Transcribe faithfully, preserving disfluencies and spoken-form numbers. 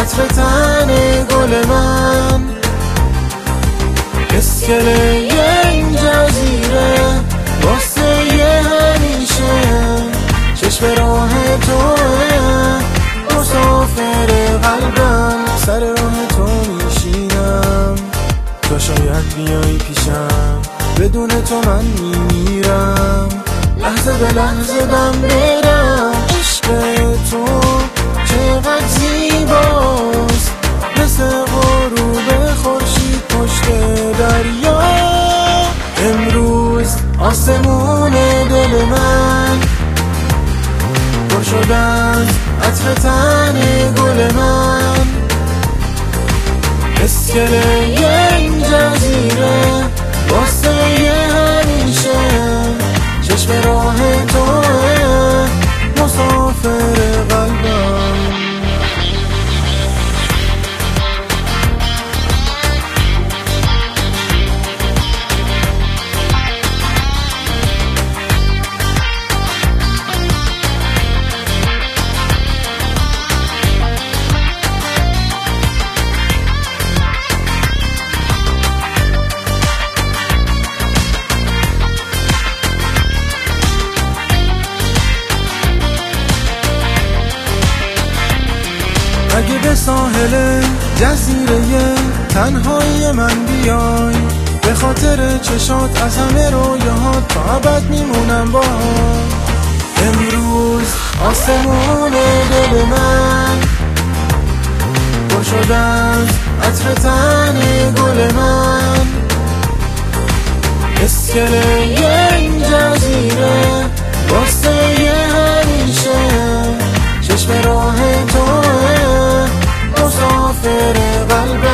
عطر تن گل من، اسکله این جزیره واسه یه همیشه، چشم راه توه مسافر قلبم، سر راه تو میشینم تا شاید بیایی پیشم، بدون تو من میمیرم، لحظه به لحظه دم برم. عشق تو چقدر زیباست، مثل غروب خورشید پشت دریا. امروز آسمون دل من پر شده از عطر تن گل من، اسکله این جزیره واسه یه همیشه، چشم راه توه مسافر قلبم. اگه به ساحل جزیره تنهایی من بیای، به خاطر چشات از همه رویاهات تا ابد میمونم باهات. امروز آسمون دل من پر شده از عطر تن گل من، اسکله این جزیره واسه یه همیشه، چشم راه توه مسافر قلبم.